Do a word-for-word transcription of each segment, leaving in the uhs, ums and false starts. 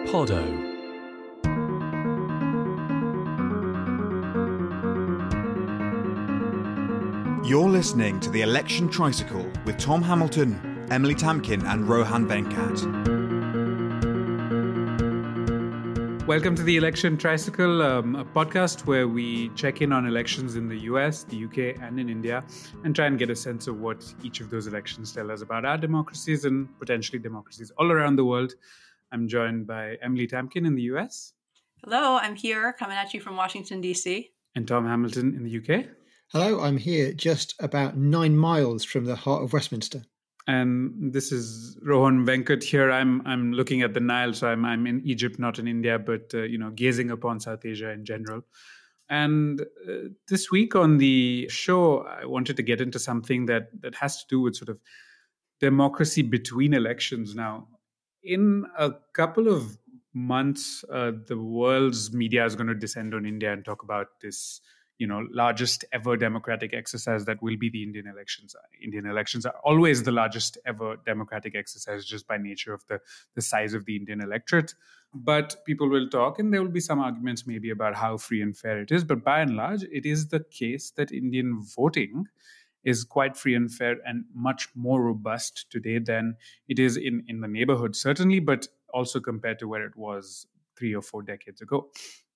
Podo. You're listening to The Election Tricycle with Tom Hamilton, Emily Tamkin and Rohan Venkat. Welcome to The Election Tricycle, um, a podcast where we check in on elections in the U S, the U K and in India and try and get a sense of what each of those elections tell us about our democracies and potentially democracies all around the world. I'm joined by Emily Tamkin in the U S. Hello, I'm here coming at you from Washington, D C. And Tom Hamilton in the U K. Hello, I'm here just about nine miles from the heart of Westminster. And this is Rohan Venkat here. I'm I'm looking at the Nile, so I'm I'm in Egypt, not in India, but uh, you know, gazing upon South Asia in general. And uh, this week on the show, I wanted to get into something that that has to do with sort of democracy between elections. Now, in a couple of months, uh, the world's media is going to descend on India and talk about this, you know, largest ever democratic exercise that will be the Indian elections. Indian elections are always the largest ever democratic exercise just by nature of the, the size of the Indian electorate. But people will talk and there will be some arguments maybe about how free and fair it is. But by and large, it is the case that Indian voting is quite free and fair and much more robust today than it is in, in the neighborhood, certainly, but also compared to where it was three or four decades ago.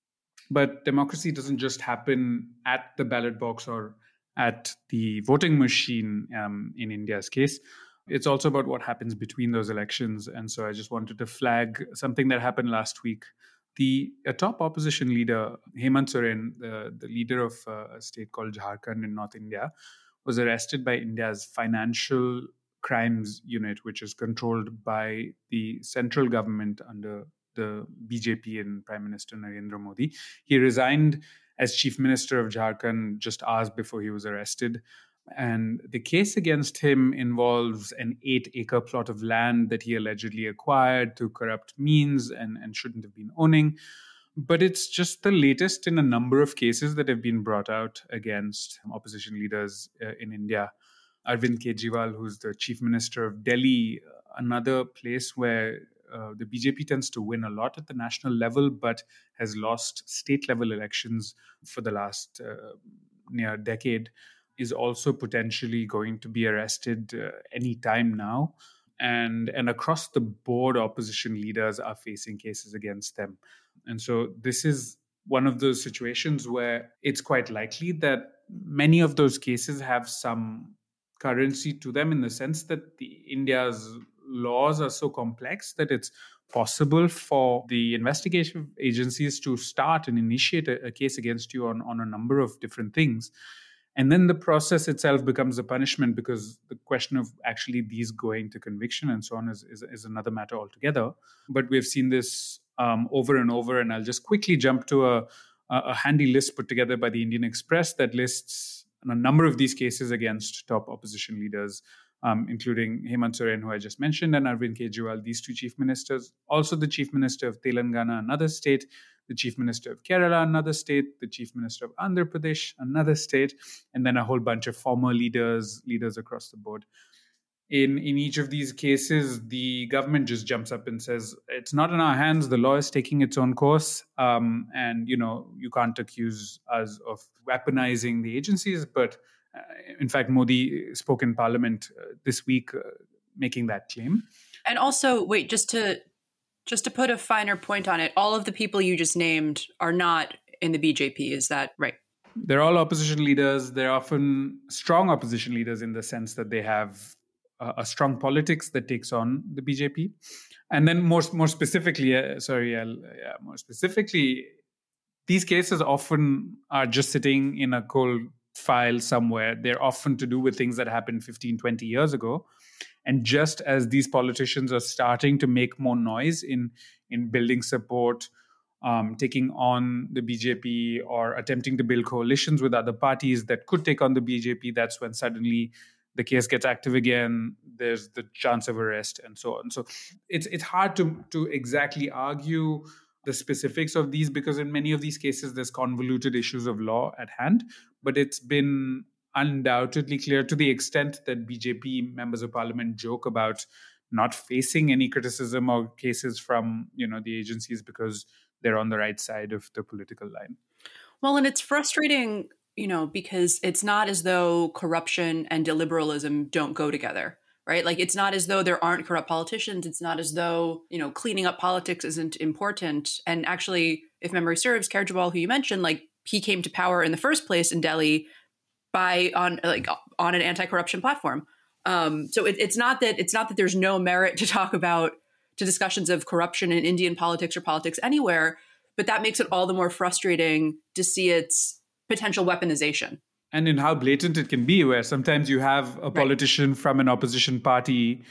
But democracy doesn't just happen at the ballot box or at the voting machine um, in India's case. It's also about what happens between those elections. And so I just wanted to flag something that happened last week. The a top opposition leader, Hemant Soren, the, the leader of uh, a state called Jharkhand in North India, was arrested by India's Financial Crimes Unit, which is controlled by the central government under the B J P and Prime Minister Narendra Modi. He resigned as Chief Minister of Jharkhand just hours before he was arrested. And the case against him involves an eight-acre plot of land that he allegedly acquired through corrupt means and, and shouldn't have been owning. But it's just the latest in a number of cases that have been brought out against opposition leaders uh, in India. Arvind Kejriwal, who's the Chief Minister of Delhi, another place where Uh, the B J P tends to win a lot at the national level, but has lost state-level elections for the last uh, near decade, is also potentially going to be arrested uh, any time now. And, and across the board, opposition leaders are facing cases against them. And so this is one of those situations where it's quite likely that many of those cases have some currency to them in the sense that the India's laws are so complex that it's possible for the investigation agencies to start and initiate a, a case against you on, on a number of different things. And then the process itself becomes a punishment because the question of actually these going to conviction and so on is, is, is another matter altogether. But we've seen this um, over and over. And I'll just quickly jump to a, a handy list put together by the Indian Express that lists a number of these cases against top opposition leaders, Um, including Hemant Soren, who I just mentioned, and Arvind Kejriwal, these two chief ministers. Also the chief minister of Telangana, another state, the chief minister of Kerala, another state, the chief minister of Andhra Pradesh, another state, and then a whole bunch of former leaders, leaders across the board. In, in each of these cases, the government just jumps up and says, it's not in our hands, the law is taking its own course, um, and, you know, you can't accuse us of weaponizing the agencies, but Uh, in fact, Modi spoke in Parliament uh, this week uh, making that claim. And also, wait, just to just to put a finer point on it, all of the people you just named are not in the B J P. Is that right? They're all opposition leaders. They're often strong opposition leaders in the sense that they have a, a strong politics that takes on the B J P. And then more more specifically, uh, sorry, uh, yeah, more specifically, these cases often are just sitting in a cold file somewhere. They're often to do with things that happened fifteen, twenty years ago. And just as these politicians are starting to make more noise in, in building support, um, taking on the B J P or attempting to build coalitions with other parties that could take on the B J P, that's when suddenly the case gets active again. There's the chance of arrest and so on. So it's it's hard to, to exactly argue the specifics of these because in many of these cases, there's convoluted issues of law at hand. But it's been undoubtedly clear to the extent that B J P members of parliament joke about not facing any criticism or cases from, you know, the agencies because they're on the right side of the political line. Well, and it's frustrating, you know, because it's not as though corruption and illiberalism don't go together, right? Like, it's not as though there aren't corrupt politicians. It's not as though, you know, cleaning up politics isn't important. And actually, if memory serves, Kejriwal, who you mentioned, like, he came to power in the first place in Delhi by on like on an anti-corruption platform. Um, so it, it's not that it's not that there's no merit to talk about to discussions of corruption in Indian politics or politics anywhere, but that makes it all the more frustrating to see its potential weaponization. And in how blatant it can be, where sometimes you have a politician right. from an opposition party,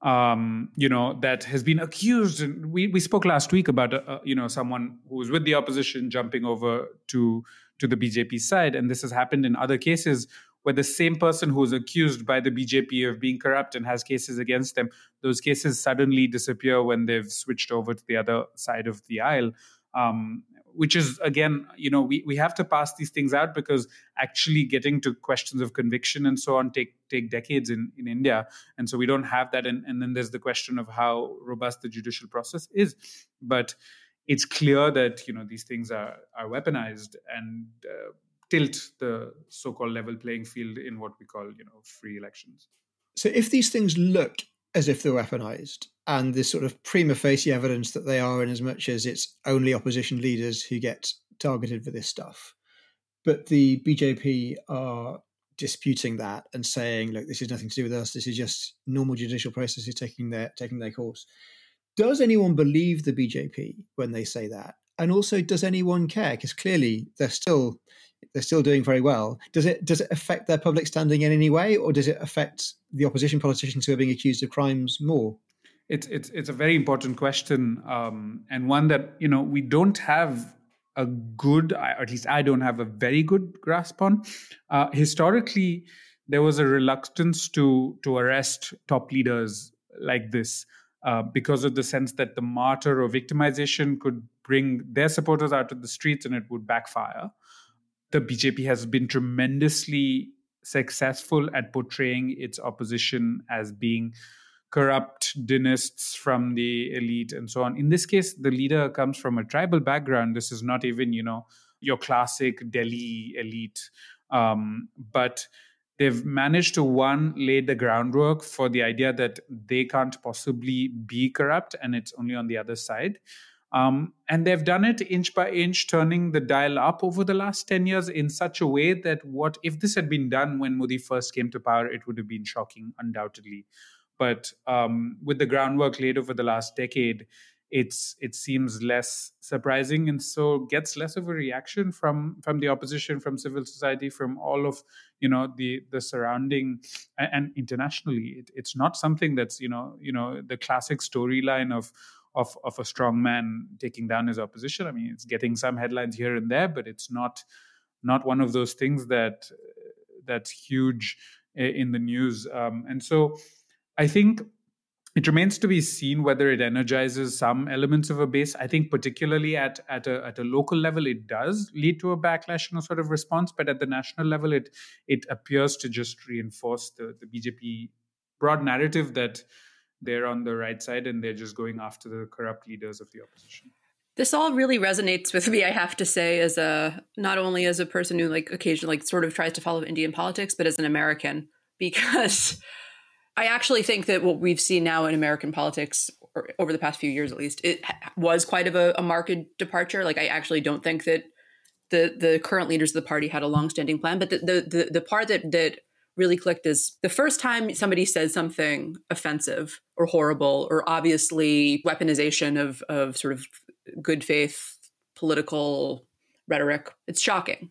um, you know, that has been accused. And we, we spoke last week about, uh, you know, someone who was with the opposition jumping over to, to the B J P side. And this has happened in other cases where the same person who is accused by the B J P of being corrupt and has cases against them, those cases suddenly disappear when they've switched over to the other side of the aisle. Um, which is, again, you know, we, we have to pass these things out because actually getting to questions of conviction and so on take take decades in, in India. And so we don't have that. And, and then there's the question of how robust the judicial process is. But it's clear that, you know, these things are, are weaponized and uh, tilt the so-called level playing field in what we call, you know, free elections. So if these things look as if they're weaponized, and this sort of prima facie evidence that they are, in as much as it's only opposition leaders who get targeted for this stuff. But the B J P are disputing that and saying, look, this has nothing to do with us. This is just normal judicial processes taking their taking their course. Does anyone believe the B J P when they say that? And also, does anyone care? Because clearly they're still they're still doing very well. Does it does it affect their public standing in any way, or does it affect the opposition politicians who are being accused of crimes more? It's it's it's a very important question, um, and one that, you know, we don't have a good, or at least I don't have a very good grasp on. Uh, historically, there was a reluctance to to arrest top leaders like this uh, because of the sense that the martyr or victimization could bring their supporters out to the streets and it would backfire. The B J P has been tremendously successful at portraying its opposition as being corrupt dynasts from the elite and so on. In this case, the leader comes from a tribal background. This is not even, you know, your classic Delhi elite. Um, but they've managed to, one, lay the groundwork for the idea that they can't possibly be corrupt and it's only on the other side. Um, and they've done it inch by inch, turning the dial up over the last ten years in such a way that what if this had been done when Modi first came to power, it would have been shocking, undoubtedly. But um, with the groundwork laid over the last decade, it's it seems less surprising, and so gets less of a reaction from from the opposition, from civil society, from all of, you know, the the surrounding, and, and internationally, it, it's not something that's, you know you know the classic storyline of of of a strong man taking down his opposition. I mean, it's getting some headlines here and there, but it's not not one of those things that that's huge in the news, um, and so. I think it remains to be seen whether it energizes some elements of a base. I think particularly at, at, a, at a local level, it does lead to a backlash and a sort of response. But at the national level, it it appears to just reinforce the, the B J P broad narrative that they're on the right side and they're just going after the corrupt leaders of the opposition. This all really resonates with me, I have to say, as a not only as a person who like occasionally like, sort of tries to follow Indian politics, but as an American, because I actually think that what we've seen now in American politics, or over the past few years at least, it was quite of a, a marked departure. Like, I actually don't think that the the current leaders of the party had a longstanding plan. But the the the, the part that that really clicked is the first time somebody says something offensive or horrible or obviously weaponization of of sort of good faith political rhetoric. It's shocking,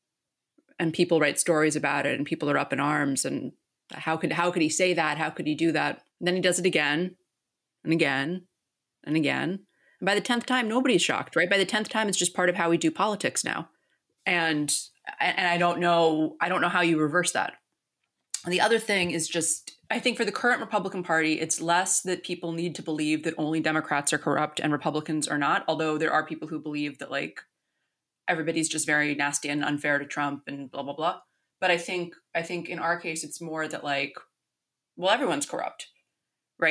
and people write stories about it, and people are up in arms and. How could how could he say that? How could he do that? And then he does it again and again and again. And by the tenth time, nobody's shocked, right? By the tenth time, it's just part of how we do politics now. And and I don't know, I don't know how you reverse that. And the other thing is just, I think for the current Republican Party, it's less that people need to believe that only Democrats are corrupt and Republicans are not. Although there are people who believe that like everybody's just very nasty and unfair to Trump and blah, blah, blah. But I think I think in our case, it's more that like, well, everyone's corrupt, right?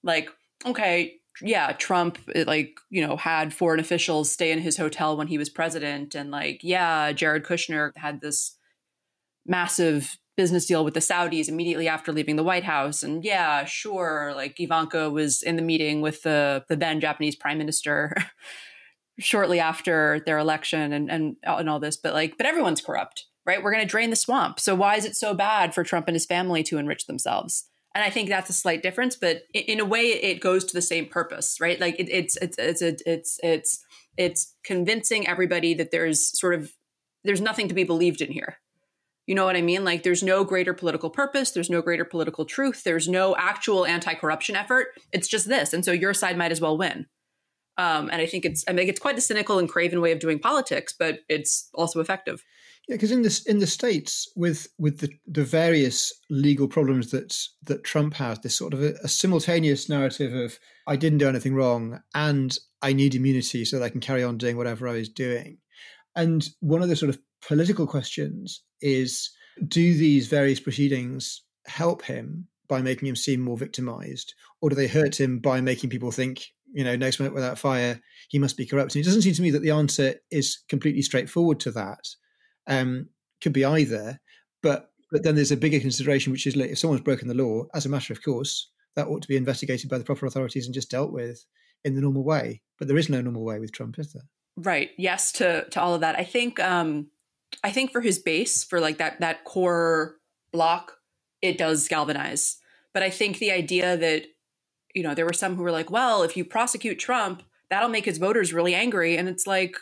Like, okay, yeah, Trump, like, you know, had foreign officials stay in his hotel when he was president. And like, yeah, Jared Kushner had this massive business deal with the Saudis immediately after leaving the White House. And yeah, sure, like Ivanka was in the meeting with the, the then Japanese prime minister shortly after their election and, and, and all this. But like, but everyone's corrupt, right? We're going to drain the swamp. So why is it so bad for Trump and his family to enrich themselves? And I think that's a slight difference, but in a way, it goes to the same purpose, right? Like it, it's it's it's it's it's it's it's convincing everybody that there's sort of there's nothing to be believed in here. You know what I mean? Like there's no greater political purpose, there's no greater political truth, there's no actual anti-corruption effort. It's just this, and so your side might as well win. Um, and I think it's I mean it's quite a cynical and craven way of doing politics, but it's also effective. Yeah, because in this in the States, with with the, the various legal problems that that Trump has, this sort of a, a simultaneous narrative of I didn't do anything wrong and I need immunity so that I can carry on doing whatever I was doing. And one of the sort of political questions is, do these various proceedings help him by making him seem more victimized, or do they hurt him by making people think, you know, no smoke without fire, he must be corrupt? And it doesn't seem to me that the answer is completely straightforward to that. Um, could be either, but but then there's a bigger consideration, which is like, if someone's broken the law, as a matter of course, that ought to be investigated by the proper authorities and just dealt with in the normal way. But there is no normal way with Trump, is there? Right. Yes to to all of that. I think um, I think for his base, for like that that core block, it does galvanize. But I think the idea that, you know, there were some who were like, well, if you prosecute Trump, that'll make his voters really angry, and it's like,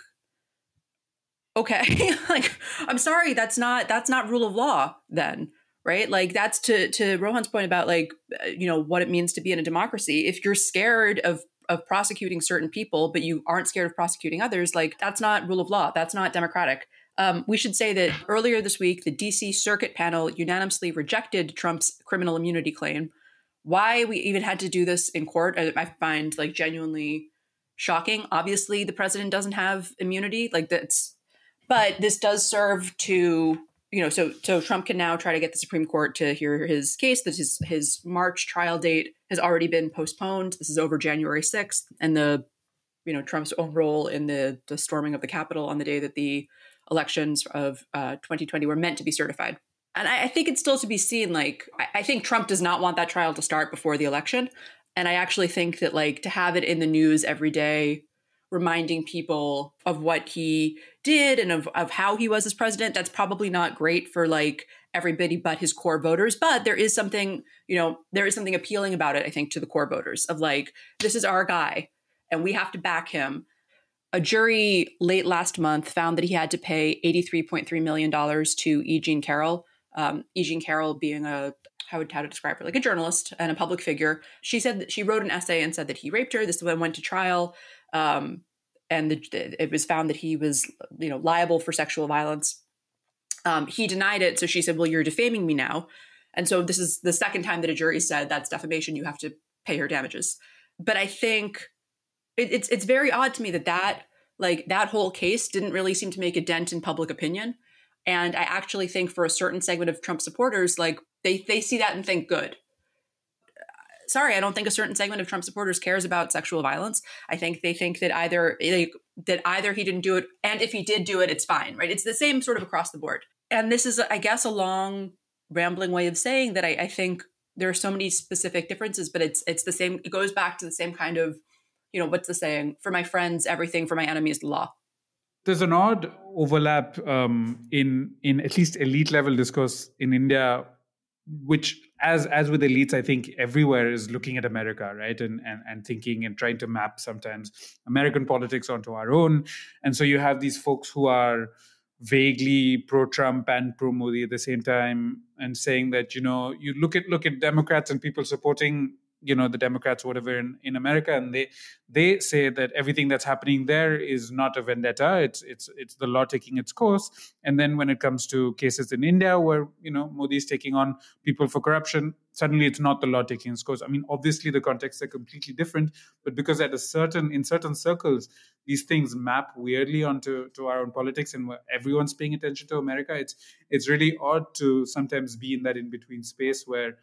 okay, like, I'm sorry, that's not, that's not rule of law then, right? Like that's to, to Rohan's point about like, you know, what it means to be in a democracy. If you're scared of, of prosecuting certain people, but you aren't scared of prosecuting others, like that's not rule of law. That's not democratic. Um, we should say that earlier this week, the D C Circuit panel unanimously rejected Trump's criminal immunity claim. Why we even had to do this in court, I, I find like genuinely shocking. Obviously, the president doesn't have immunity. Like that's, But this does serve to, you know, so so Trump can now try to get the Supreme Court to hear his case. That his his March trial date has already been postponed. This is over January sixth, and the, you know, Trump's own role in the the storming of the Capitol on the day that the elections of uh, twenty twenty were meant to be certified. And I, I think it's still to be seen. Like, I, I think Trump does not want that trial to start before the election, and I actually think that like to have it in the news every day, reminding people of what he did and of, of how he was as president, that's probably not great for like everybody but his core voters. But there is something, you know, there is something appealing about it, I think, to the core voters of like, this is our guy and we have to back him. A jury late last month found that he had to pay eighty-three point three million dollars to E. Jean Carroll. Um, E. Jean Carroll being a, how would how to describe her, like a journalist and a public figure. She said that she wrote an essay and said that he raped her. This one went to trial. Um, and the, it was found that he was, you know, liable for sexual violence. Um, he denied it. So she said, well, you're defaming me now. And so this is the second time that a jury said that's defamation. You have to pay her damages. But I think it, it's it's very odd to me that that, like, that whole case didn't really seem to make a dent in public opinion. And I actually think for a certain segment of Trump supporters, like, they they see that and think, good. Sorry, I don't think a certain segment of Trump supporters cares about sexual violence. I think they think that either like, that either he didn't do it, and if he did do it, it's fine, right? It's the same sort of across the board. And this is, I guess, a long, rambling way of saying that I, I think there are so many specific differences, but it's it's the same. It goes back to the same kind of, you know, what's the saying? For my friends, everything. For my enemies, the law. There's an odd overlap um, in in at least elite level discourse in India, which as as with elites, I think everywhere is looking at America, right? And, and and thinking and trying to map sometimes American politics onto our own. And so you have these folks who are vaguely pro-Trump and pro-Modi at the same time, and saying that, you know, you look at look at Democrats and people supporting, you know, the Democrats, whatever, in, in America, and they they say that everything that's happening there is not a vendetta. It's it's it's the law taking its course. And then when it comes to cases in India where, you know, Modi is taking on people for corruption, suddenly it's not the law taking its course. I mean, obviously the contexts are completely different, but because at a certain in certain circles these things map weirdly onto to our own politics, and where everyone's paying attention to America, it's it's really odd to sometimes be in that in between space where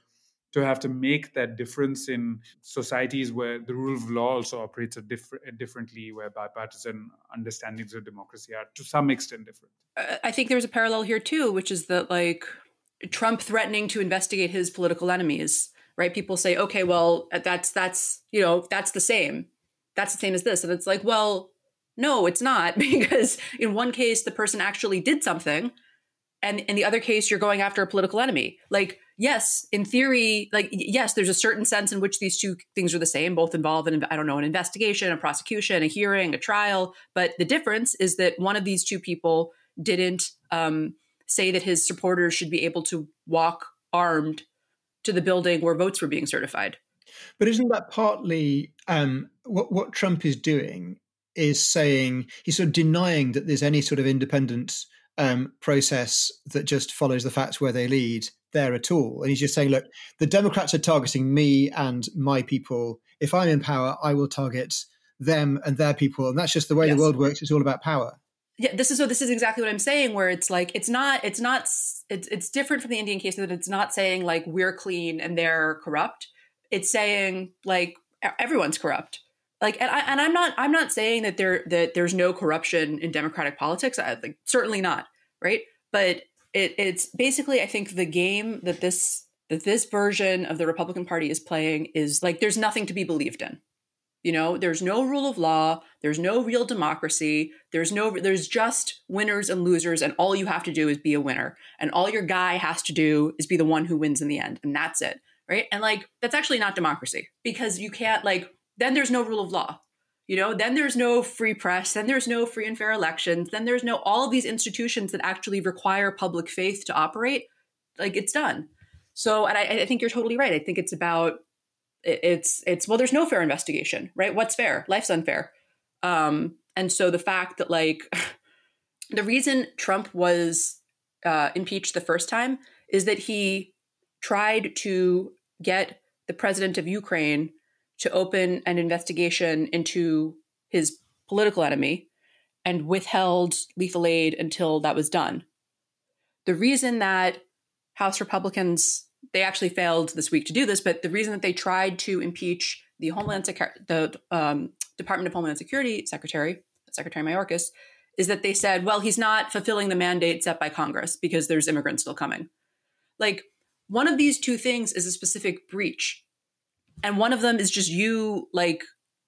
to have to make that difference in societies where the rule of law also operates a different, differently, where bipartisan understandings of democracy are to some extent different. I think there's a parallel here too, which is that like Trump threatening to investigate his political enemies, right? People say, okay, well, that's, that's, you know, that's the same. That's the same as this. And it's like, well, no, it's not, because in one case, the person actually did something. And in the other case, you're going after a political enemy. Like, yes, in theory, like, yes, there's a certain sense in which these two things are the same, both involve in, I don't know, an investigation, a prosecution, a hearing, a trial. But the difference is that one of these two people didn't um, say that his supporters should be able to walk armed to the building where votes were being certified. But isn't that partly um, what, what Trump is doing is saying, he's sort of denying that there's any sort of independent Um, process that just follows the facts where they lead there at all. And he's just saying, look, the Democrats are targeting me and my people. If I'm in power, I will target them and their people. And that's just the way yes. the world works. It's all about power. Yeah, this is so this is exactly what I'm saying, where it's like, it's not, it's not, it's, it's different from the Indian case that it's not saying like we're clean and they're corrupt. It's saying like everyone's corrupt. Like, and, I, and I'm not, I'm not saying that there, that there's no corruption in democratic politics. I like, certainly not. Right. But it, it's basically, I think the game that this, that this version of the Republican Party is playing is like, there's nothing to be believed in. You know, there's no rule of law. There's no real democracy. There's no, there's just winners and losers. And all you have to do is be a winner. And all your guy has to do is be the one who wins in the end. And that's it. Right. And like, that's actually not democracy, because you can't like, then there's no rule of law, you know, then there's no free press, then there's no free and fair elections, then there's no, all of these institutions that actually require public faith to operate, like it's done. So, and I, I think you're totally right. I think it's about, it's, it's, well, there's no fair investigation, right? What's fair? Life's unfair. Um, and so the fact that like, the reason Trump was uh, impeached the first time is that he tried to get the president of Ukraine to open an investigation into his political enemy and withheld lethal aid until that was done. The reason that House Republicans, they actually failed this week to do this, but the reason that they tried to impeach the Homeland Sec- the um, Department of Homeland Security Secretary, Secretary Mayorkas, is that they said, well, he's not fulfilling the mandate set by Congress because there's immigrants still coming. Like, one of these two things is a specific breach. And one of them is just you like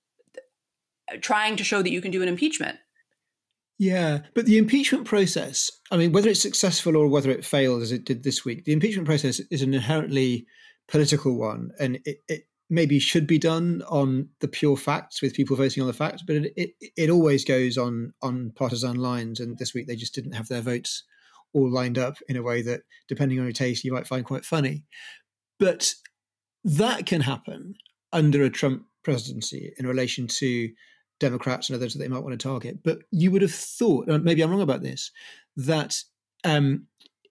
trying to show that you can do an impeachment. Yeah, but the impeachment process, I mean, whether it's successful or whether it fails as it did this week, the impeachment process is an inherently political one. And it, it maybe should be done on the pure facts with people voting on the facts, but it, it, it always goes on, on partisan lines. And this week they just didn't have their votes all lined up in a way that, depending on your taste, you might find quite funny. But that can happen under a Trump presidency in relation to Democrats and others that they might want to target. But you would have thought, maybe I'm wrong about this, that um,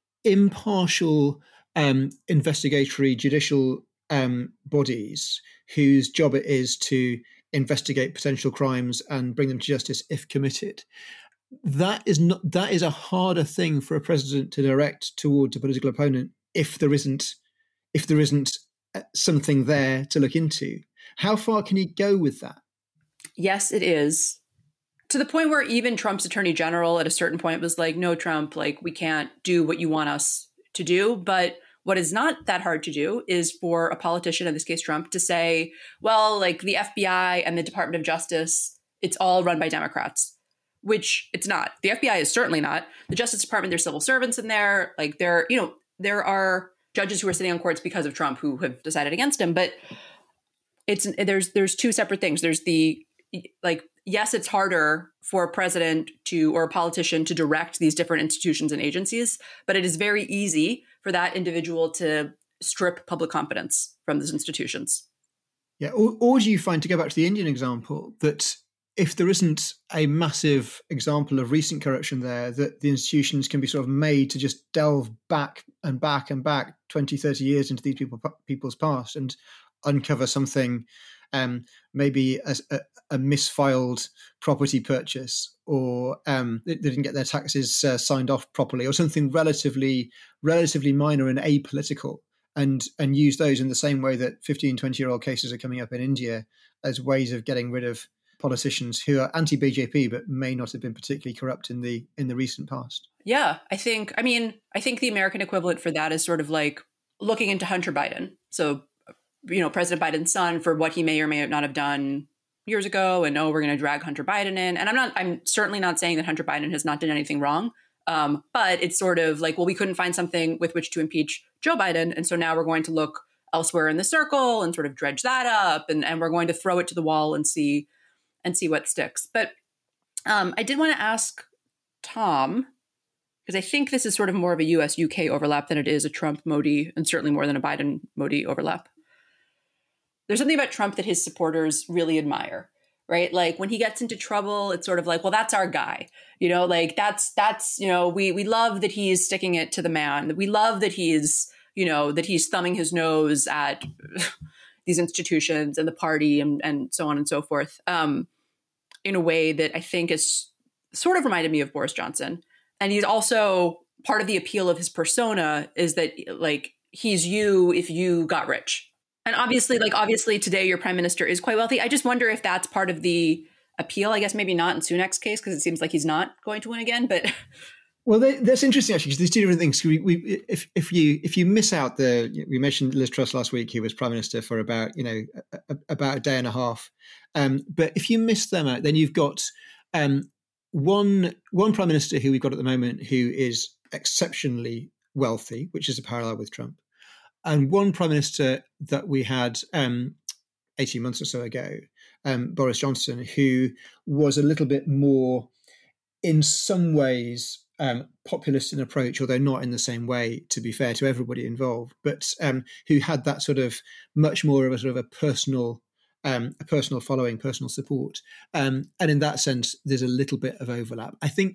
impartial um, investigatory judicial um, bodies whose job it is to investigate potential crimes and bring them to justice if committed, that is not that is a harder thing for a president to direct towards a political opponent if there isn't if there isn't something there to look into. How far can he go with that? Yes, it is. To the point where even Trump's attorney general at a certain point was like, no, Trump, like we can't do what you want us to do. But what is not that hard to do is for a politician, in this case Trump, to say, well, like the F B I and the Department of Justice, it's all run by Democrats, which it's not. The F B I is certainly not. The Justice Department, there's civil servants in there. Like there, you know, there are judges who are sitting on courts because of Trump who have decided against him. But it's there's there's two separate things. There's the like, yes, it's harder for a president to or a politician to direct these different institutions and agencies, but it is very easy for that individual to strip public confidence from those institutions. Yeah, or, or do you find, to go back to the Indian example, that if there isn't a massive example of recent corruption there, that the institutions can be sort of made to just delve back and back and back twenty, thirty years into these people, people's past and uncover something, um, maybe a, a, a misfiled property purchase, or um, they, they didn't get their taxes uh, signed off properly, or something relatively relatively minor and apolitical, and and use those in the same way that fifteen, twenty-year-old cases are coming up in India as ways of getting rid of politicians who are anti-B J P but may not have been particularly corrupt in the in the recent past. Yeah, I think, I mean, I think the American equivalent for that is sort of like looking into Hunter Biden. So, you know, President Biden's son, for what he may or may not have done years ago, and oh, we're going to drag Hunter Biden in. And I'm not, I'm certainly not saying that Hunter Biden has not done anything wrong. Um, but it's sort of like, well, we couldn't find something with which to impeach Joe Biden. And so now we're going to look elsewhere in the circle and sort of dredge that up. And, and we're going to throw it to the wall and see, and see what sticks. But um, I did want to ask Tom, because I think this is sort of more of a U S U K overlap than it is a Trump Modi, and certainly more than a Biden Modi overlap. There's something about Trump that his supporters really admire, right? Like when he gets into trouble, it's sort of like, well, that's our guy, you know, like that's, that's, you know, we, we love that he's sticking it to the man. We love that he's, you know, that he's thumbing his nose at these institutions and the party and, and so on and so forth, um, in a way that I think is sort of reminded me of Boris Johnson. And he's also, part of the appeal of his persona is that like, he's you if you got rich. And obviously, like, obviously today your prime minister is quite wealthy. I just wonder if that's part of the appeal. I guess maybe not in Sunak's case, because it seems like he's not going to win again. But well, they, that's interesting actually, because there's two different things. We, we, if if you if you miss out the, we mentioned Liz Truss last week, who was prime minister for about you know a, about a day and a half. Um, but if you miss them out, then you've got um, one one prime minister who we've got at the moment who is exceptionally wealthy, which is a parallel with Trump. And one prime minister that we had um, eighteen months or so ago, um, Boris Johnson, who was a little bit more, in some ways, um, populist in approach, although not in the same way, to be fair to everybody involved, but um, who had that sort of much more of a sort of a personal, um, a personal following, personal support. Um, and in that sense, there's a little bit of overlap. I think,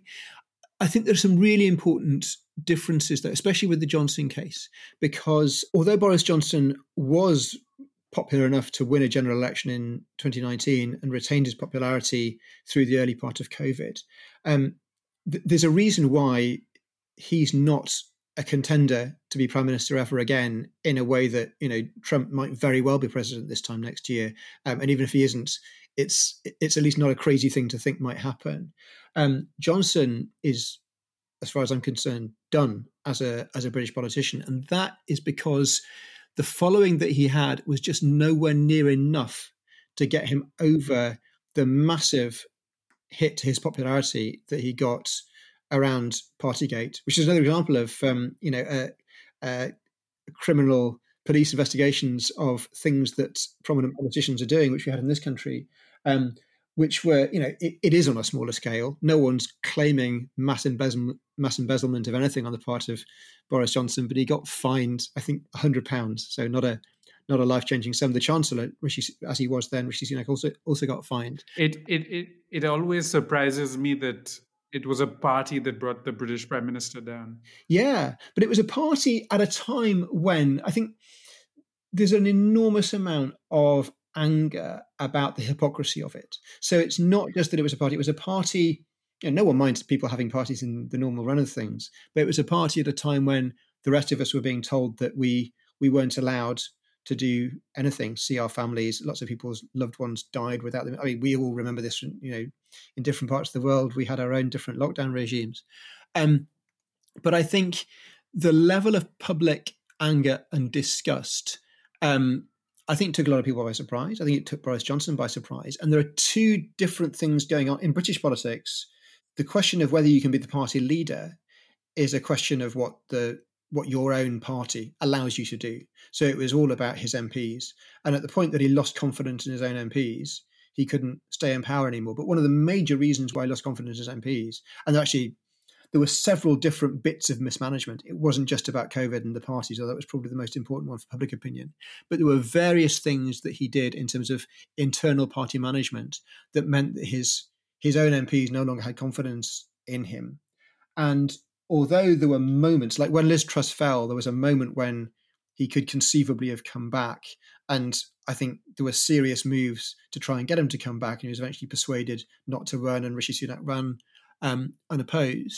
I think there's some really important differences there, especially with the Johnson case, because although Boris Johnson was popular enough to win a general election in twenty nineteen and retained his popularity through the early part of COVID, um, th- there's a reason why he's not a contender to be prime minister ever again, in a way that, you know, Trump might very well be president this time next year. Um, and even if he isn't, it's it's at least not a crazy thing to think might happen. Um, Johnson is, as far as I'm concerned, done as a as a British politician. And that is because the following that he had was just nowhere near enough to get him over the massive hit to his popularity that he got around Partygate, which is another example of, um, you know, uh, uh, criminal police investigations of things that prominent politicians are doing, which we had in this country. Um, which were, you know, it, it is on a smaller scale. No one's claiming mass embezzlement, mass embezzlement of anything on the part of Boris Johnson, but he got fined, I think, one hundred pounds. So not a not a life-changing sum. The Chancellor, Rishi, as he was then, Rishi Sunak, also also got fined. It it it it always surprises me that it was a party that brought the British Prime Minister down. Yeah, but it was a party at a time when I think there's an enormous amount of anger about the hypocrisy of it. So it's not just that it was a party, it was a party, you know, no one minds people having parties in the normal run of things, but it was a party at a time when the rest of us were being told that we we weren't allowed to do anything, see our families. Lots of people's loved ones died without them. I mean, we all remember this, you know, in different parts of the world, we had our own different lockdown regimes. Um, but I think the level of public anger and disgust, um, I think took a lot of people by surprise. I think it took Boris Johnson by surprise. And there are two different things going on in British politics. The question of whether you can be the party leader is a question of what the what your own party allows you to do. So it was all about his M Ps. And at the point that he lost confidence in his own M Ps, he couldn't stay in power anymore. But one of the major reasons why he lost confidence in his M Ps, and actually there were several different bits of mismanagement. It wasn't just about COVID and the parties, although that was probably the most important one for public opinion. But there were various things that he did in terms of internal party management that meant that his his own M Ps no longer had confidence in him. And although there were moments, like when Liz Truss fell, there was a moment when he could conceivably have come back. And I think there were serious moves to try and get him to come back. And he was eventually persuaded not to run, and Rishi Sunak ran um, unopposed.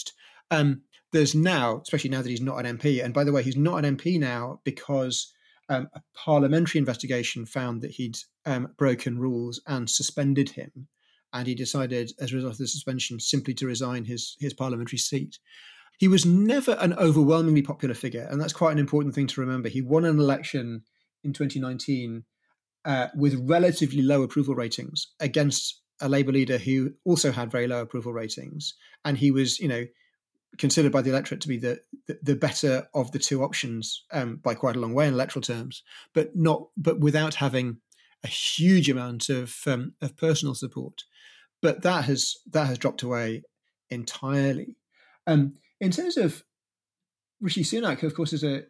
Um, there's now, especially now that he's not an M P, and by the way, he's not an M P now because um, a parliamentary investigation found that he'd um, broken rules and suspended him, and he decided, as a result of the suspension, simply to resign his his parliamentary seat. He was never an overwhelmingly popular figure, and that's quite an important thing to remember. He won an election in twenty nineteen uh, with relatively low approval ratings against a Labour leader who also had very low approval ratings, and he was, you know, considered by the electorate to be the the, the better of the two options um, by quite a long way in electoral terms, but not but without having a huge amount of um, of personal support. But that has that has dropped away entirely. Um, in terms of Rishi Sunak, who of course is a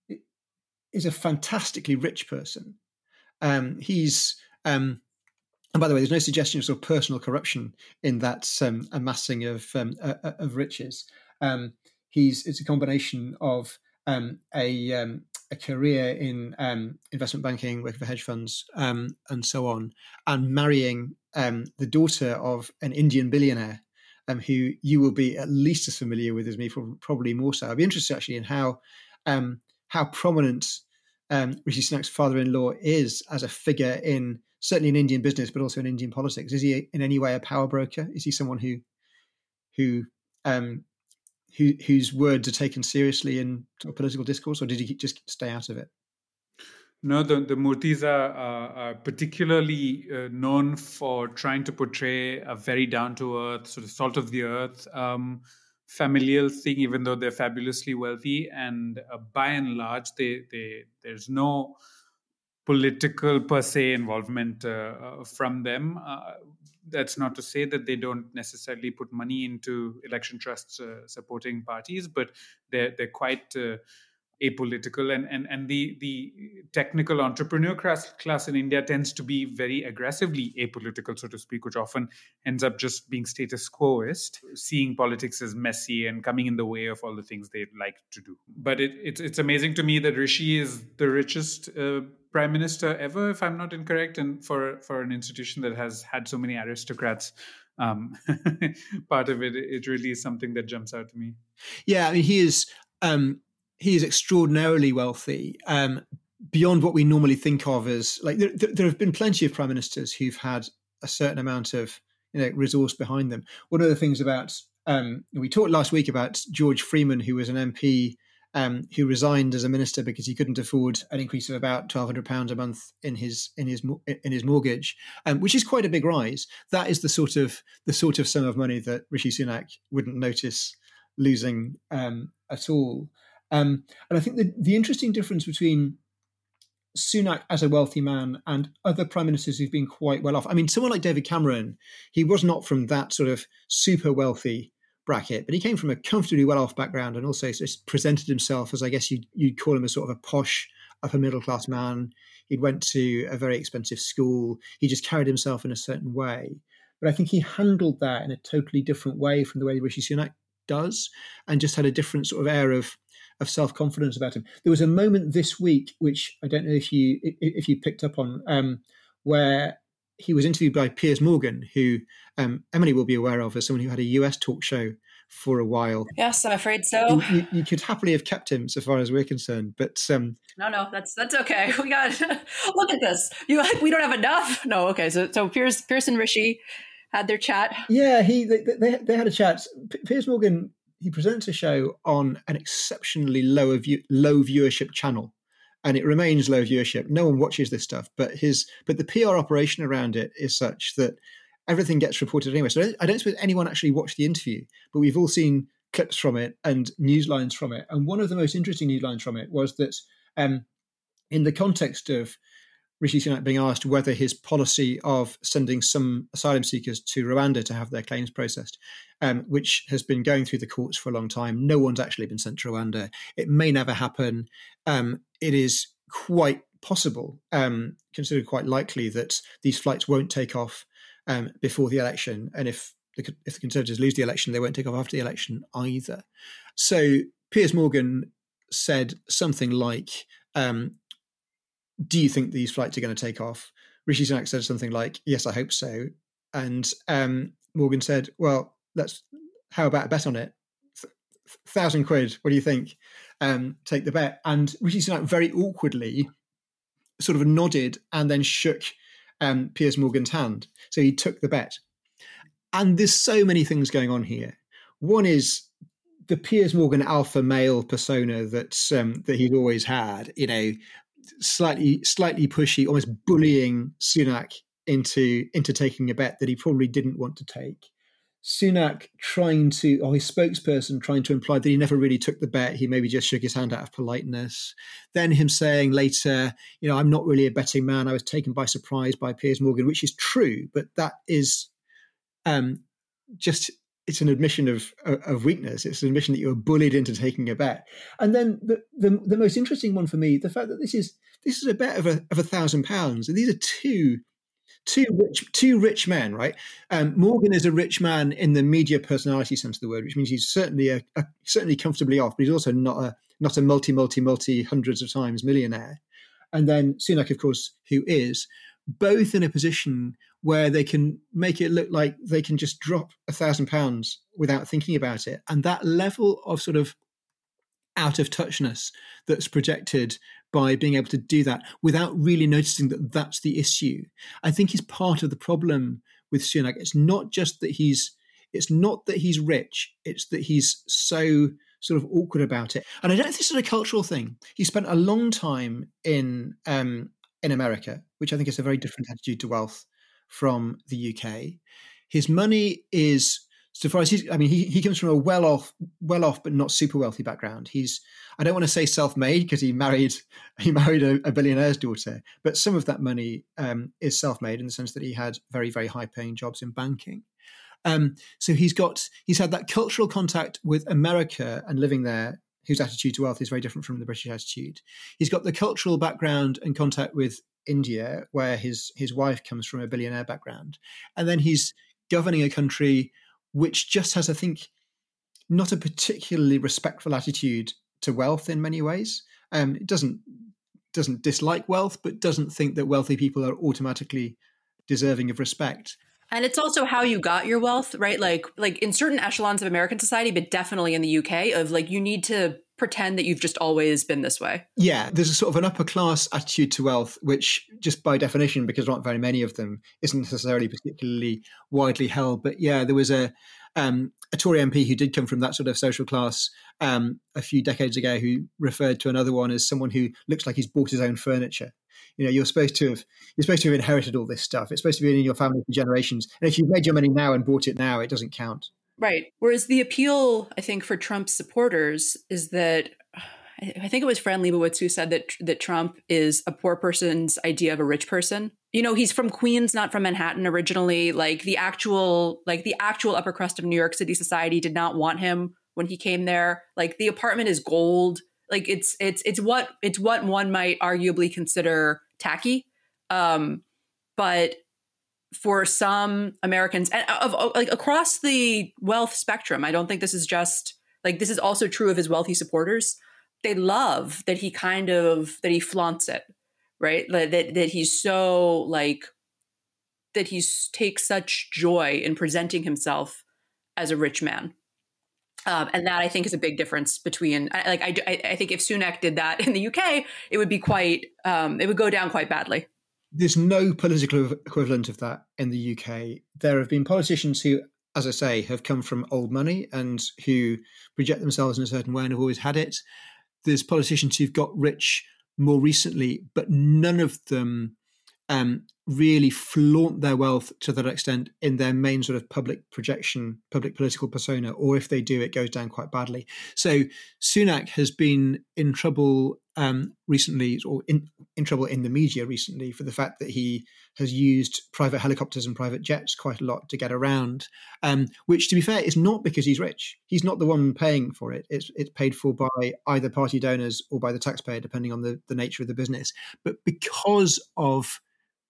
is a fantastically rich person. Um, he's um, and by the way, there's no suggestion of sort of personal corruption in that um, amassing of um, uh, of riches. Um, he's it's a combination of um, a um, a career in um, investment banking, working for hedge funds, um, and so on, and marrying um, the daughter of an Indian billionaire, um, who you will be at least as familiar with as me, probably more so. I'd be interested actually in how um, how prominent um, Rishi Sunak's father-in-law is as a figure in certainly in Indian business, but also in Indian politics. Is he in any way a power broker? Is he someone who who um, who whose words are taken seriously in political discourse, or did he just stay out of it? No, the, the Murthy's are, are, are particularly uh, known for trying to portray a very down-to-earth, sort of salt-of-the-earth um, familial thing, even though they're fabulously wealthy. And uh, by and large, they, they there's no political per se involvement uh, from them. Uh, that's not to say that they don't necessarily put money into election trusts uh, supporting parties, but they're they're quite uh, apolitical, and and and the the technical entrepreneur class class in India tends to be very aggressively apolitical, so to speak, which often ends up just being status quoist, seeing politics as messy and coming in the way of all the things they'd like to do. But it, it's it's amazing to me that Rishi is the richest uh, prime minister ever, if I'm not incorrect, and for for an institution that has had so many aristocrats. Um, part of it, it really is something that jumps out to me. Yeah, I mean, he is. Um, He is extraordinarily wealthy, um, beyond what we normally think of as like. There, there have been plenty of prime ministers who've had a certain amount of, you know, resource behind them. One of the things about um, we talked last week about George Freeman, who was an M P um, who resigned as a minister because he couldn't afford an increase of about twelve hundred pounds a month in his in his in his mortgage, um, which is quite a big rise. That is the sort of the sort of sum of money that Rishi Sunak wouldn't notice losing um, at all. Um, and I think the, the interesting difference between Sunak as a wealthy man and other prime ministers who've been quite well off. I mean, someone like David Cameron, he was not from that sort of super wealthy bracket, but he came from a comfortably well off background and also just presented himself as, I guess you'd, you'd call him, a sort of a posh upper middle class man. He went to a very expensive school. He just carried himself in a certain way. But I think he handled that in a totally different way from the way Rishi Sunak does, and just had a different sort of air of of self-confidence about him. There was a moment this week, which I don't know if you if you picked up on, um, where he was interviewed by Piers Morgan, who um, Emily will be aware of as someone who had a U S talk show for a while. Yes, I'm afraid so. You, you, you could happily have kept him, so far as we're concerned, but um, no, no, that's that's okay. We got look at this. You we don't have enough. No, okay. So so Piers Piers and Rishi had their chat. Yeah, he they they, they had a chat. P- Piers Morgan. He presents a show on an exceptionally low view, low viewership channel, and it remains low viewership. No one watches this stuff, but his but the P R operation around it is such that everything gets reported anyway. So I don't, I don't suppose anyone actually watched the interview, but we've all seen clips from it and news lines from it. And one of the most interesting news lines from it was that um, in the context of Rishi Sunak being asked whether his policy of sending some asylum seekers to Rwanda to have their claims processed, um, which has been going through the courts for a long time. No one's actually been sent to Rwanda. It may never happen. Um, it is quite possible, um, considered quite likely, that these flights won't take off um, before the election. And if the, if the Conservatives lose the election, they won't take off after the election either. So Piers Morgan said something like, um, do you think these flights are going to take off? Rishi Sunak said something like, yes, I hope so. And um, Morgan said, well, let's, how about a bet on it? thousand quid. What do you think? Um, take the bet. And Rishi Sunak very awkwardly sort of nodded and then shook um, Piers Morgan's hand. So he took the bet. And there's so many things going on here. One is the Piers Morgan alpha male persona that's um, that he'd always had, you know, slightly slightly pushy, almost bullying Sunak into into taking a bet that he probably didn't want to take. Sunak trying to, or his spokesperson trying to imply that he never really took the bet. He maybe just shook his hand out of politeness. Then him saying later, you know, I'm not really a betting man. I was taken by surprise by Piers Morgan, which is true, but that is um, just, it's an admission of, of weakness. It's an admission that you were bullied into taking a bet. And then the, the, the most interesting one for me, the fact that this is, this is a bet of a, of a thousand pounds. And these are two Two rich, two rich men, right? Um, Morgan is a rich man in the media personality sense of the word, which means he's certainly a, a certainly comfortably off, but he's also not a not a multi, multi, multi hundreds of times millionaire. And then Sunak, of course, who is, both in a position where they can make it look like they can just drop a thousand pounds without thinking about it, and that level of sort of out of touchness that's projected by being able to do that without really noticing that that's the issue, I think is part of the problem with Sunak. It's not just that he's, it's not that he's rich, it's that he's so sort of awkward about it. And I don't think this is a cultural thing. He spent a long time in um, in America, which I think is a very different attitude to wealth from the U K. His money is, so far as he's, I mean, he, he comes from a well-off, well-off but not super wealthy background. He's, I don't want to say self-made because he married, he married a, a billionaire's daughter, but some of that money um, is self-made in the sense that he had very, very high-paying jobs in banking. Um, so he's got, he's had that cultural contact with America and living there, whose attitude to wealth is very different from the British attitude. He's got the cultural background and contact with India, where his his wife comes from a billionaire background, and then he's governing a country which just has, I think, not a particularly respectful attitude to wealth in many ways. Um, it doesn't doesn't dislike wealth, but doesn't think that wealthy people are automatically deserving of respect. And it's also how you got your wealth, right? Like, like in certain echelons of American society, but definitely in the U K, of like, you need to pretend that you've just always been this way. Yeah, there's a sort of an upper class attitude to wealth, which just by definition, because there aren't very many of them, isn't necessarily particularly widely held. But yeah, there was a um, a Tory M P who did come from that sort of social class um, a few decades ago, who referred to another one as someone who looks like he's bought his own furniture. You know, you're supposed to have you're supposed to have inherited all this stuff. It's supposed to be in your family for generations. And if you've made your money now and bought it now, it doesn't count. Right. Whereas the appeal, I think, for Trump's supporters is that, I think it was Fran Lebowitz who said that that Trump is a poor person's idea of a rich person. You know, he's from Queens, not from Manhattan originally. Like the actual, like the actual upper crust of New York City society did not want him when he came there. Like the apartment is gold. Like it's it's it's what it's what one might arguably consider tacky, um, but for some Americans, and of, of like across the wealth spectrum, I don't think this is just like this is also true of his wealthy supporters. They love that he kind of that he flaunts it, right? That that, that he's so like that he takes such joy in presenting himself as a rich man. Um, and that I think is a big difference between like I, I think if Sunak did that in the U K, it would be quite um, it would go down quite badly. There's no political equivalent of that in the U K. There have been politicians who, as I say, have come from old money and who project themselves in a certain way and have always had it. There's politicians who've got rich more recently, but none of them um, really flaunt their wealth to that extent in their main sort of public projection, public political persona, or if they do, it goes down quite badly. So Sunak has been in trouble um, recently, or in, in trouble in the media recently, for the fact that he has used private helicopters and private jets quite a lot to get around, um, which, to be fair, is not because he's rich. He's not the one paying for it. It's, it's paid for by either party donors or by the taxpayer, depending on the, the nature of the business. But because of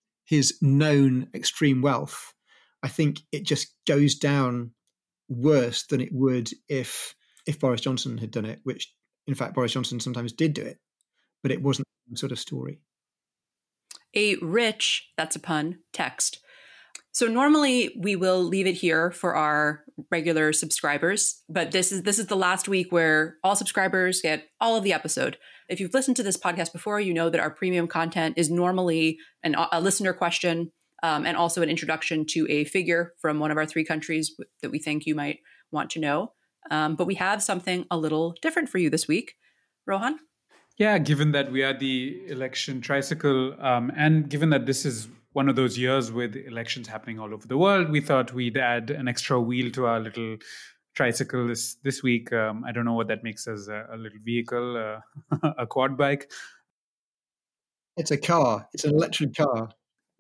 his known extreme wealth, I think it just goes down worse than it would if if Boris Johnson had done it, which, in fact, Boris Johnson sometimes did do it, but it wasn't the sort of story. A rich, that's a pun, text. So normally we will leave it here for our regular subscribers. But this is this is the last week where all subscribers get all of the episode. If you've listened to this podcast before, you know that our premium content is normally an, a listener question um, and also an introduction to a figure from one of our three countries that we think you might want to know. Um, but we have something a little different for you this week. Rohan? Yeah, given that we are the election tricycle, um, and given that this is one of those years with elections happening all over the world, we thought we'd add an extra wheel to our little tricycle this, this week. Um, I don't know what that makes us, a, a little vehicle, uh, a quad bike. It's a car. It's an electric car.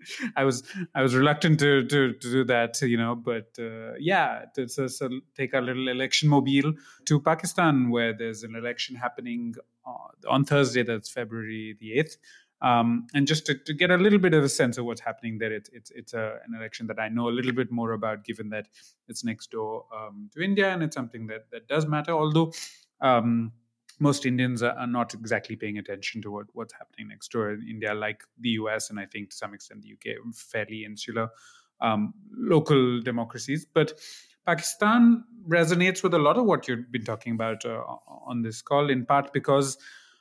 I was I was reluctant to to, to do that, you know, but uh, yeah, to, so, so take our little election mobile to Pakistan, where there's an election happening on Thursday, that's February the eighth. Um, and just to, to get a little bit of a sense of what's happening there, it's it's it's a, an election that I know a little bit more about, given that it's next door um, to India, and it's something that that does matter. Although um, most Indians are, are not exactly paying attention to what, what's happening next door in India, like the U S, and I think to some extent the U K, fairly insular um, local democracies. But Pakistan resonates with a lot of what you've been talking about uh, on this call, in part because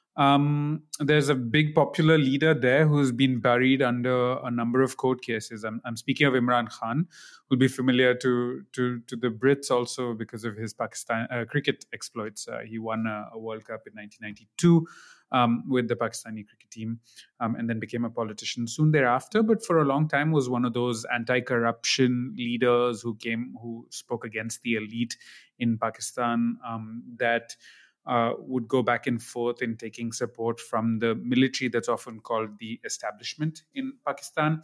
Um, there's a big popular leader there who's been buried under a number of court cases. I'm, I'm speaking of Imran Khan, who'll be familiar to to, to the Brits also because of his Pakistan uh, cricket exploits. Uh, he won a, a World Cup in nineteen ninety-two um, with the Pakistani cricket team, um, and then became a politician soon thereafter. But for a long time was one of those anti-corruption leaders who came, who spoke against the elite in Pakistan um, that. Uh, would go back and forth in taking support from the military that's often called the establishment in Pakistan.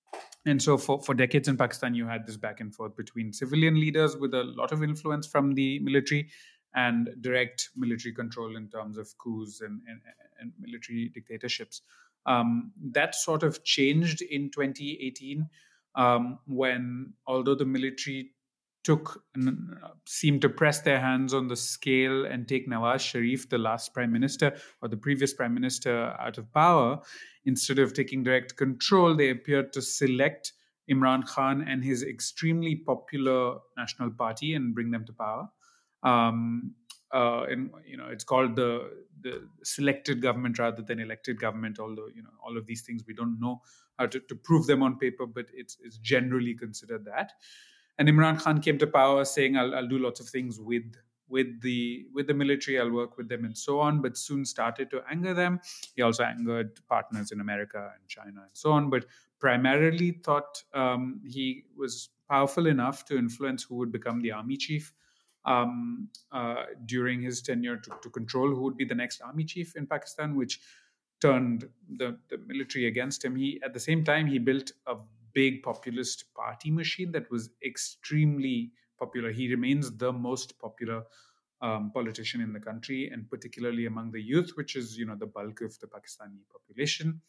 And so for, for decades in Pakistan, you had this back and forth between civilian leaders with a lot of influence from the military and direct military control in terms of coups and, and, and military dictatorships. Um, that sort of changed in twenty eighteen um, when, although the military took seemed to press their hands on the scale and take Nawaz Sharif, the last prime minister or the previous prime minister, out of power, instead of taking direct control, they appeared to select Imran Khan and his extremely popular National Party and bring them to power. Um, uh, and you know, it's called the the selected government rather than elected government. Although you know, all of these things we don't know how to, to prove them on paper, but it's it's generally considered that. And Imran Khan came to power saying, I'll, I'll do lots of things with with the with the military, I'll work with them and so on, but soon started to anger them. He also angered partners in America and China and so on, but primarily thought um, he was powerful enough to influence who would become the army chief um, uh, during his tenure to, to control who would be the next army chief in Pakistan, which turned the, the military against him. He, at the same time, he built a big populist party machine that was extremely popular. He remains the most popular um, politician in the country, and particularly among the youth, which is, you know, the bulk of the Pakistani population.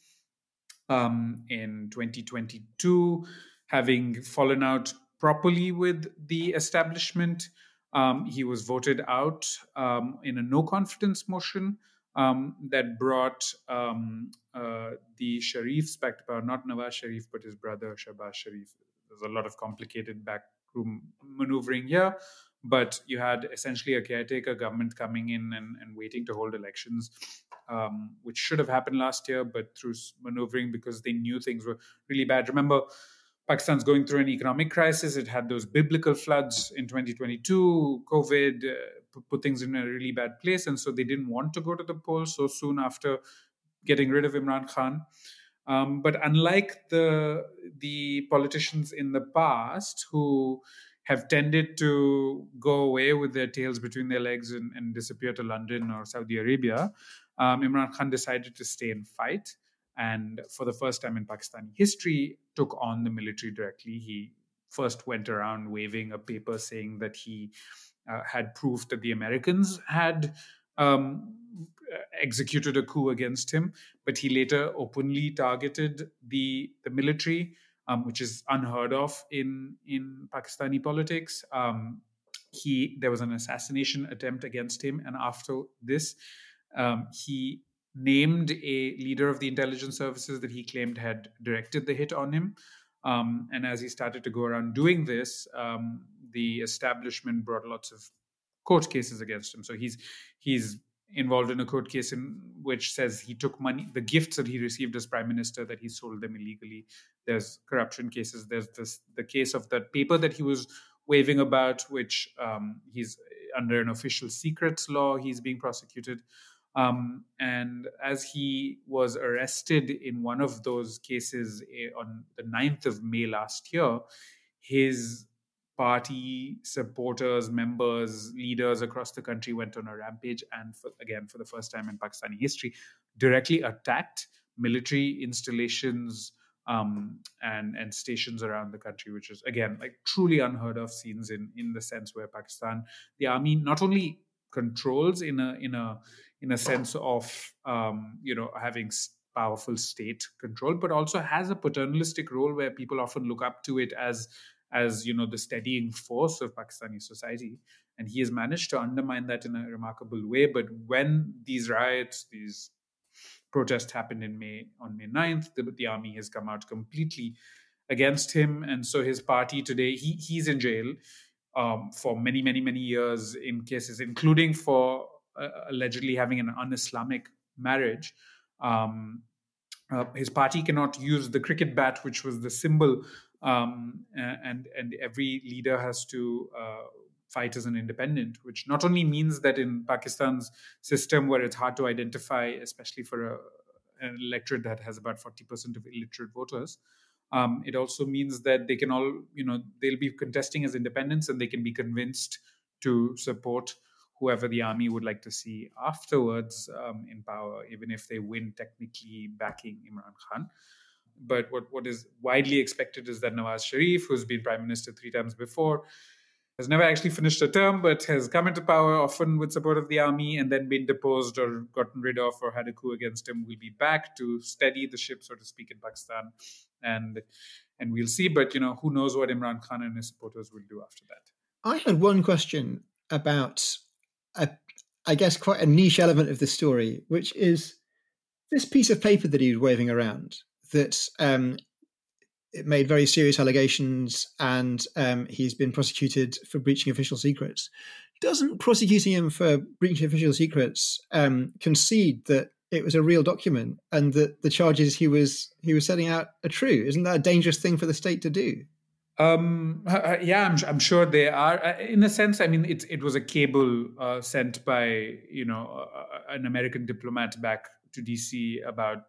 Um, in twenty twenty-two, having fallen out properly with the establishment, um, he was voted out um, in a no confidence motion Um, that brought um, uh, the Sharifs back to power, not Nawaz Sharif, but his brother Shahbaz Sharif. There's a lot of complicated backroom maneuvering here, but you had essentially a caretaker government coming in and, and waiting to hold elections, um, which should have happened last year, but through maneuvering because they knew things were really bad. Remember, Pakistan's going through an economic crisis. It had those biblical floods in twenty twenty-two, COVID, uh, put things in a really bad place. And so they didn't want to go to the polls so soon after getting rid of Imran Khan. Um, but unlike the, the politicians in the past who have tended to go away with their tails between their legs and, and disappear to London or Saudi Arabia, um, Imran Khan decided to stay and fight. And for the first time in Pakistani history, took on the military directly. He first went around waving a paper saying that he uh, had proof that the Americans had um, executed a coup against him, but he later openly targeted the the military, um, which is unheard of in in Pakistani politics. Um, he there was an assassination attempt against him, and after this, um, he named a leader of the intelligence services that he claimed had directed the hit on him. Um, and as he started to go around doing this, um, the establishment brought lots of court cases against him. So he's he's involved in a court case in which says he took money, the gifts that he received as prime minister, that he sold them illegally. There's corruption cases. There's this the case of that paper that he was waving about, which um, he's under an official secrets law. He's being prosecuted. Um, and as he was arrested in one of those cases on the ninth of May last year, his party supporters, members, leaders across the country went on a rampage and, for, again, for the first time in Pakistani history, directly attacked military installations um, and, and stations around the country, which is, again, like truly unheard of scenes in, in the sense where Pakistan, the army not only controls in a in a in a sense of um, you know having powerful state control, but also has a paternalistic role where people often look up to it as as you know the steadying force of Pakistani society, and he has managed to undermine that in a remarkable way. But when these riots, these protests happened in May on May ninth, the, the army has come out completely against him, and so his party today he he's in jail Um, for many, many, many years in cases, including for uh, allegedly having an un-Islamic marriage. Um, uh, his party cannot use the cricket bat, which was the symbol, um, and and every leader has to uh, fight as an independent, which not only means that in Pakistan's system, where it's hard to identify, especially for a, an electorate that has about forty percent of illiterate voters, Um, it also means that they can all, you know, they'll be contesting as independents and they can be convinced to support whoever the army would like to see afterwards um, in power, even if they win technically backing Imran Khan. But what, what is widely expected is that Nawaz Sharif, who's been prime minister three times before, has never actually finished a term, but has come into power often with support of the army and then been deposed or gotten rid of or had a coup against him, will be back to steady the ship, so to speak, in Pakistan. And and we'll see. But, you know, who knows what Imran Khan and his supporters will do after that. I had one question about, a, I guess, quite a niche element of the story, which is this piece of paper that he was waving around that um, it made very serious allegations and um, he's been prosecuted for breaching official secrets. Doesn't prosecuting him for breaching official secrets um, concede that it was a real document and that the charges he was he was setting out are true? Isn't that a dangerous thing for the state to do? Um, yeah, I'm, I'm sure they are. In a sense, I mean, it, it was a cable uh, sent by, you know, uh, an American diplomat back to D C about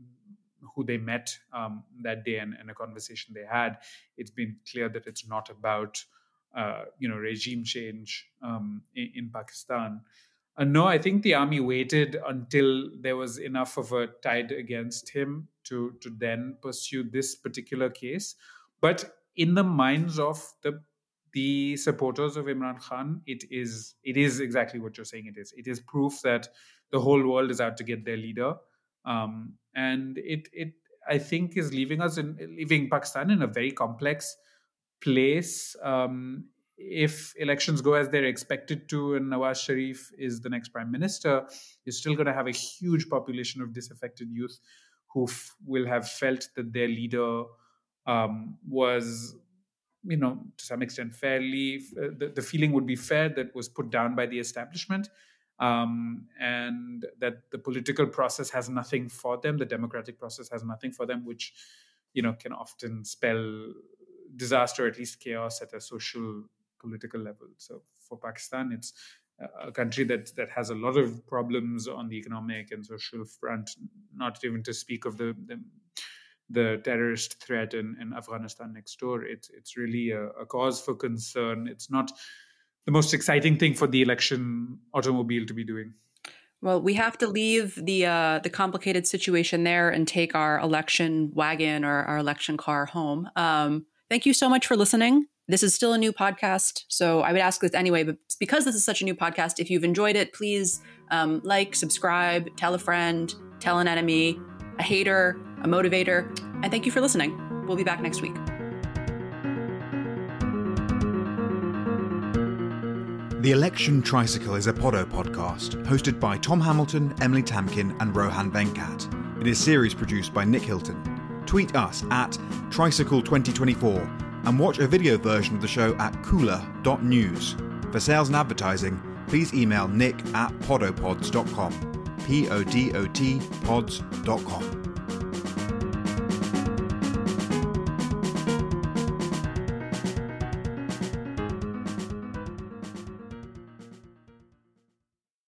who they met um, that day and, and a conversation they had. It's been clear that it's not about, uh, you know, regime change um, in, in Pakistan. Uh, no, I think the army waited until there was enough of a tide against him to, to then pursue this particular case. But in the minds of the the supporters of Imran Khan, it is it is exactly what you're saying it is. It is proof that the whole world is out to get their leader. Um, and it, it, I think, is leaving us in leaving Pakistan in a very complex place. Um, if elections go as they're expected to, and Nawaz Sharif is the next prime minister, you're still going to have a huge population of disaffected youth who f- will have felt that their leader um, was, you know, to some extent fairly, uh, the, the feeling would be fair that was put down by the establishment. Um, and that the political process has nothing for them, the democratic process has nothing for them, which, you know, can often spell disaster, or at least chaos at a social, political level. So for Pakistan, it's a country that that has a lot of problems on the economic and social front, not even to speak of the the, the terrorist threat in, in Afghanistan next door. It's, it's really a, a cause for concern. It's not the most exciting thing for the election automobile to be doing. Well, we have to leave the uh, the complicated situation there and take our election wagon or our election car home. Um, thank you so much for listening. This is still a new podcast, so I would ask this anyway, but because this is such a new podcast, if you've enjoyed it, please um, like, subscribe, tell a friend, tell an enemy, a hater, a motivator, and thank you for listening. We'll be back next week. The Election Tricycle is a Poddo podcast hosted by Tom Hamilton, Emily Tamkin and Rohan Venkat. It is series produced by Nick Hilton. Tweet us at Tricycle twenty twenty-four and watch a video version of the show at cooler dot news. For sales and advertising, please email nick at podopods dot com. P O D O T pods dot com.